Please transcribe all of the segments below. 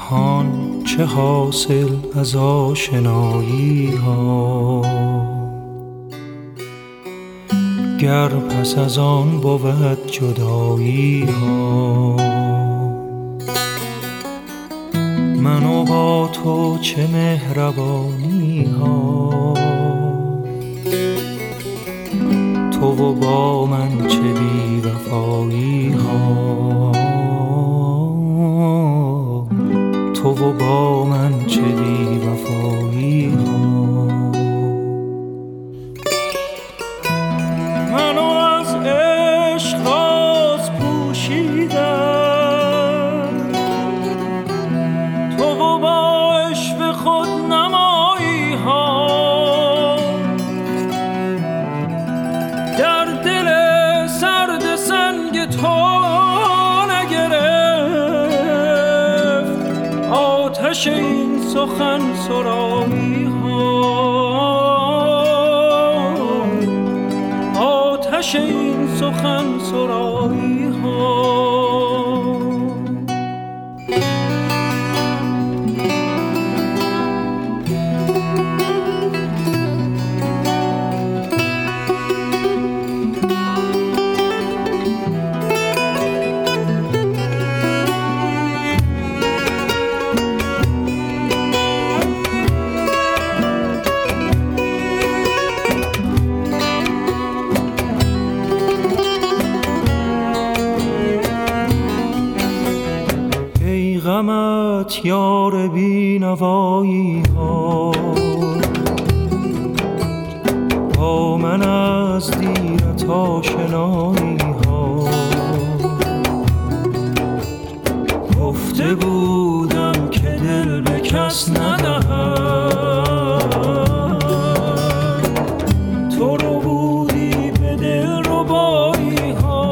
نهان چه حاصل از آشنایی ها، گر پس از آن بود جدایی ها. من و با تو چه مهربانی ها، تو و با من چه بی وفایی ها، تو و با من چه بی وفایی ها. منو از عشق راز پوشیدم، تو و با عشق خود نمایی ها. در دل سرد سنگ تو نگرفت آتش این سخن سرایی ها، آتش این سخن سرایی ها. غمت یار بی نوایی ها، با من از دیرت آشنایی ها. گفته بودم که دل به کس ندهم، تو رو بودی به دل ربایی ها.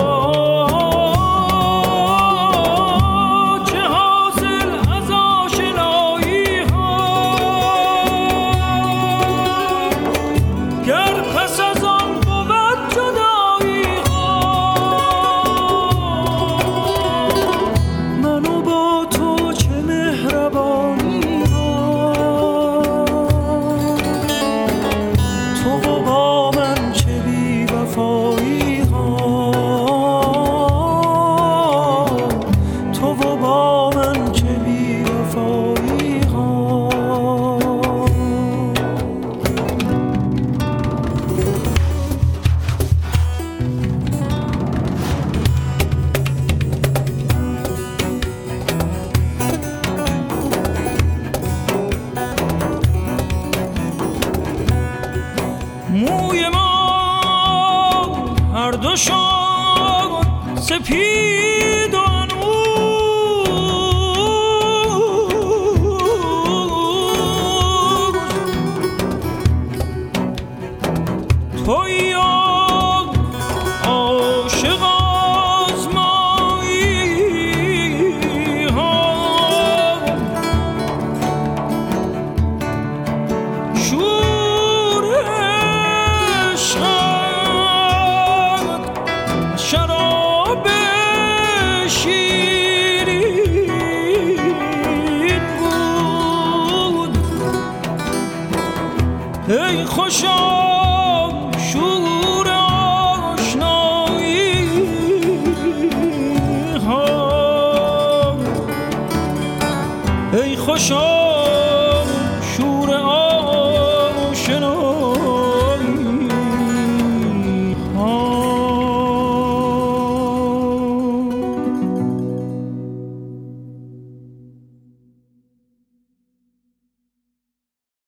موی ما هر دو شد سپید و انوز، تویی عاشق آزمایی ها. شراب شیرین بود ای خوشا شور آشنایی ها، ای خوشا